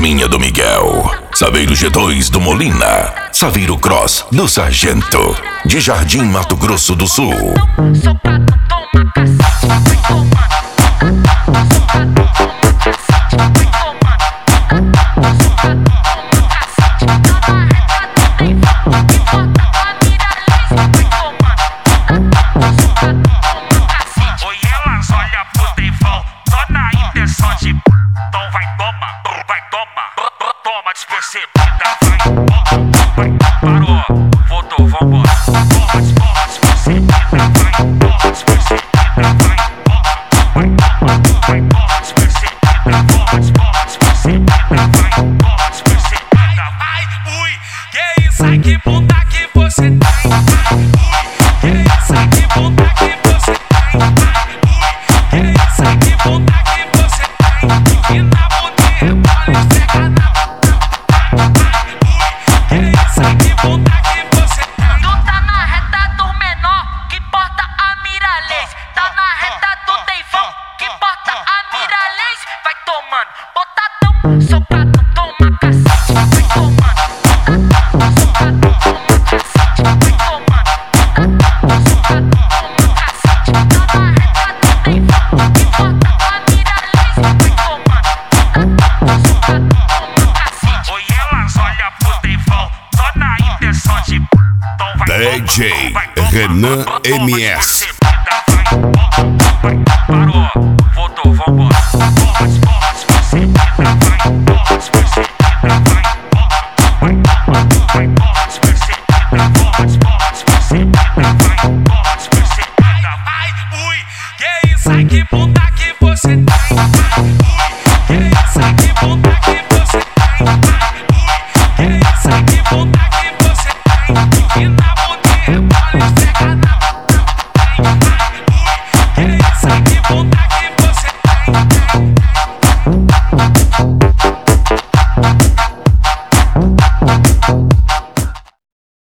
Cosminha do Miguel, Saveiro G2 do Molina, Saveiro Cross do Sargento, de Jardim Mato Grosso do Sul. Socado, toma cacete, vai tomando. Despercebida, vai, parou, voltou, vambora. Toma, despercebida, vai, toma, despercebida, vai, despercebida, despercebida, vai, toma, despercebida, vai, ui, que isso aí, que bunda que você tem, que isso aí, que bunda que você tem, que isso aí, que bunda que você tem, e na bunda rebola e seca na. Botadão, socado, toma cacete, vai tomando. Socado, toma cacete, vai tomando. Socado, toma cacete, tá na reta do tempão. Que bota a mira laser, vai tomando. Socado, toma cacete. Oi, elas olham pro tempão, só na intenção de. DJ Renan MS. Vai, parou, voltou, vambora. Sai que bunda que você tem, sai que bunda que você tem, sai que bunda que você tem, e na bunda rebola e seca na mão, sai que bunda que você tem.